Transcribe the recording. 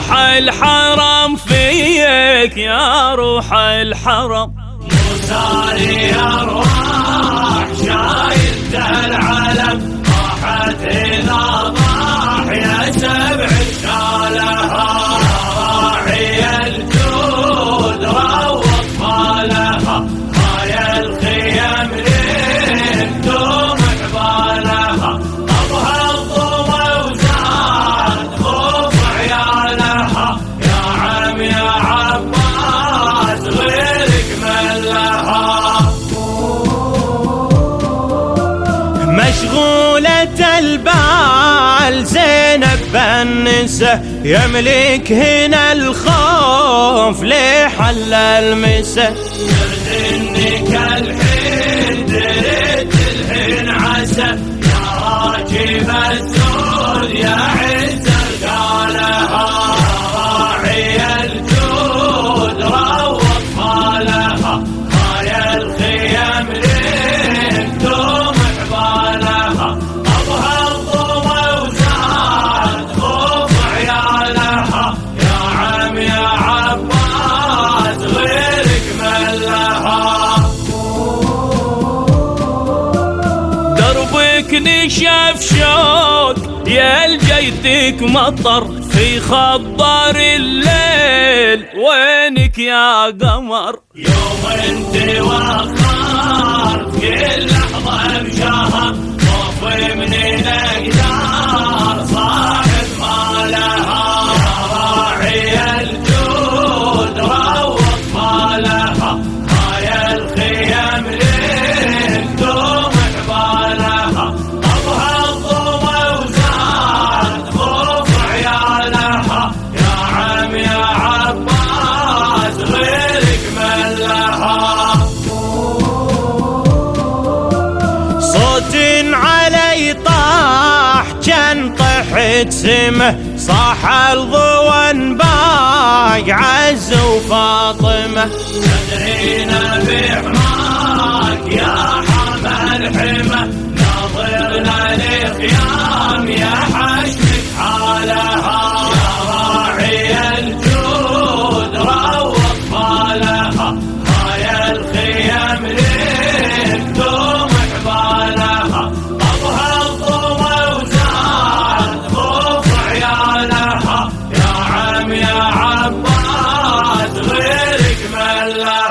روح الحرم فيك يا روح الحرم. موسى أرواح شايلته العلم، راحت إذا ضاح يا سبع شالها، راعي الجود روض مالها، هاي الخيم لين دوم عبالها، أبها الضوء وزاد خوف عيالها، يا عم يا عباس غيرك من لها. مشغولة البال زينب بالنساء، يملك هنا الخوف لحل المساء، يرزنك الحين دريت الحين عسى، يا راكب السود يا عز رجالها، راعي الجود روض مالها، هاي الخيم لين دوم عبالها، أبها الضوء وزاد خوف عيالها، يا عم يا عباس غيرك من لها. دربك نشف شوق يا لجيتك مطر، في خبر الليل وينك يا قمر. يوم انت وخرت كل لحظة مشاها، خوف من الأقدار صاحب مالها، راعي الجود روض مالها، هاي الخيم لين دوم عبالها، أبها الضوء وزاد خوف عيالها، يا عم يا عباس غيرك من لها. صوت علي طاح كان طحت سمه، صاح الضوء باق عز وفاطمه، تدعينا بحماك يا حمى الحمى، ناظرنا لخيام يا حشمك حالها، يا راعي الجود روض مالها، هاي الخيم لين دوم عبالها، أبها الضوء وزاد خوف عيالها، يا عم يا عباس غيرك من لها.